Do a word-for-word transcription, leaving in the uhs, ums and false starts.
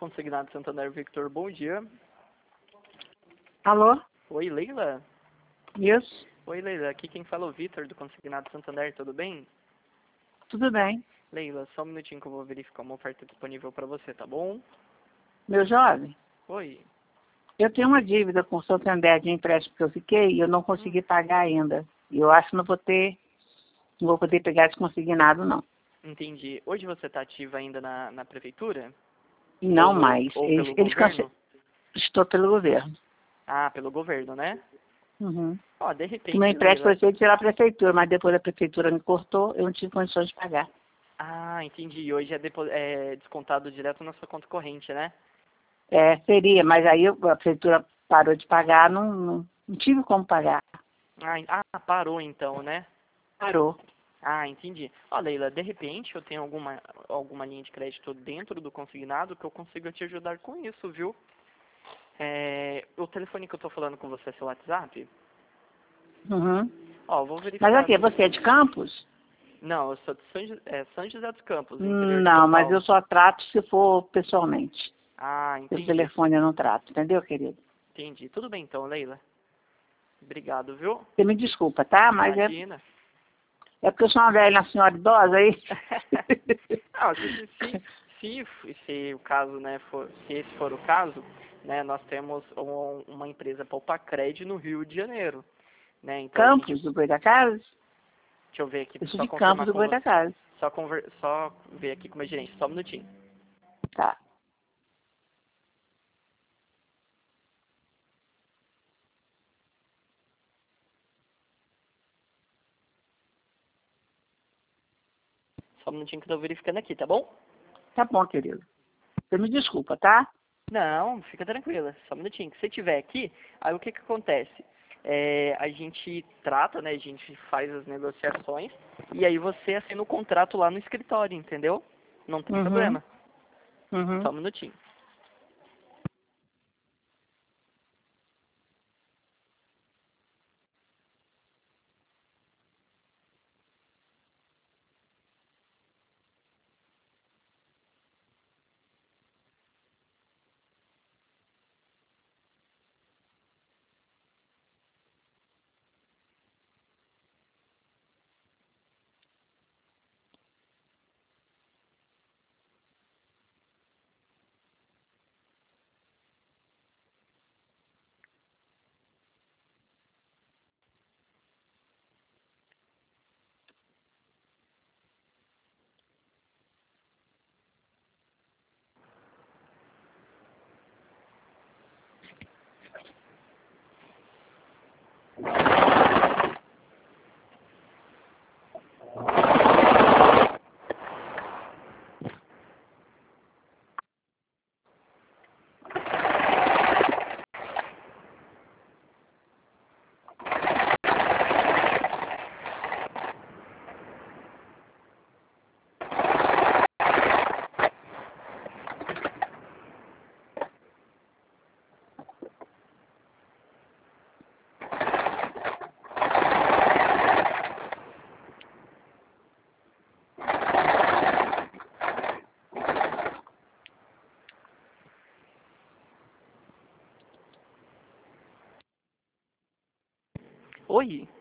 Consignado Santander Victor, bom dia. Alô? Oi, Leila? Isso? Oi, Leila. Aqui quem fala é o Vitor, do Consignado Santander, tudo bem? Tudo bem. Leila, só um minutinho que eu vou verificar uma oferta disponível para você, tá bom? Meu jovem, Oi. eu tenho uma dívida com o Santander de empréstimo que eu fiquei e eu não consegui pagar ainda. E eu acho que não vou ter, não vou poder pegar esse consignado, não. Entendi. Hoje você está ativa ainda na, na prefeitura? Não Ou, no, mais. ou Eles, pelo eles cance... governo? Estou pelo governo. Ah, pelo governo, né? Uhum. Ó, de O meu repente, empréstimo Leila... foi feito pela prefeitura, mas depois a prefeitura me cortou, eu não tive condições de pagar. Ah, entendi. Hoje é, depo... é descontado direto na sua conta corrente, né? É, seria, mas aí a prefeitura parou de pagar, não, não, não tive como pagar. Ah, en- ah, parou então, né? Parou. Ah, entendi. Ó, Leila, de repente eu tenho alguma, alguma linha de crédito dentro do consignado que eu consiga te ajudar com isso, viu? É, o telefone que eu tô falando com você é seu WhatsApp? Uhum. Ó, eu vou Mas verificar aqui, aqui. você é de Campos? Não, eu sou de São, Jo- é, São José dos Campos, interior de São Não, mas eu Paulo. só trato se for pessoalmente. Ah, Pelo entendi. telefone eu não trato, entendeu, querido? Entendi. Tudo bem então, Leila. Obrigado, viu? Você me desculpa, tá? Mas é, Imagina. é porque eu sou uma velha, uma senhora idosa aí. Não, se, se, se, se, se o caso, né, for, se esse for o caso, né, nós temos um- uma empresa Palpacred no Rio de Janeiro, né, então a gente, Campos do Goitacazes? deixa eu ver aqui, Eu sou só de Campos confirmar do com você, Goitacazes. só, conver, só ver aqui com o meu gerente, só um minutinho. Tá. Só um minutinho que eu tô verificando aqui, tá bom? Tá bom, querido. Você me desculpa, tá? Não, fica tranquila, só um minutinho. Se você tiver aqui, aí o que que acontece? É, a gente trata, né, a gente faz as negociações e aí você assina o contrato lá no escritório, entendeu? Não tem Uhum. problema. Só Uhum. um minutinho. Oi?